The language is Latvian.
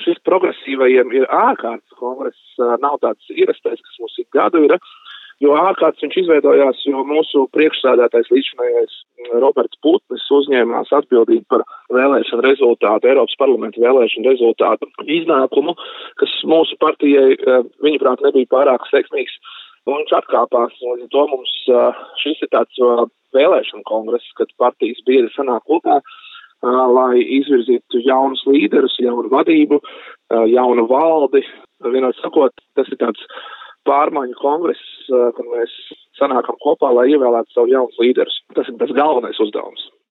šis progresīvajiem ir ārkārtas kongress, nav tāds ierastais, kas mums ik gadu ir, jo ārkārtas viņš izveidojās, jo mūsu priekšsēdētājs līdzinājais Roberts Putnis uzņēmās atbildību par vēlēšanu rezultātu, Eiropas parlamenta vēlēšanu rezultātu iznākumu, kas mūsu partijai, viņuprāt, nebija pārāk veiksmīgs, un viņš atkāpās. Līdz ar to mums šis ir tāds vēlēšanu kongress, kad partijas biedri sanāk kopā, lai izvirzītu jaunus līderus, jaunu vadību, jaunu valdi. Vienot sakot, tas ir tāds pārmaiņu kongress, kad mēs sanākam kopā, lai ievēlētu savu jaunus līderus. Tas ir tas galvenais uzdevums.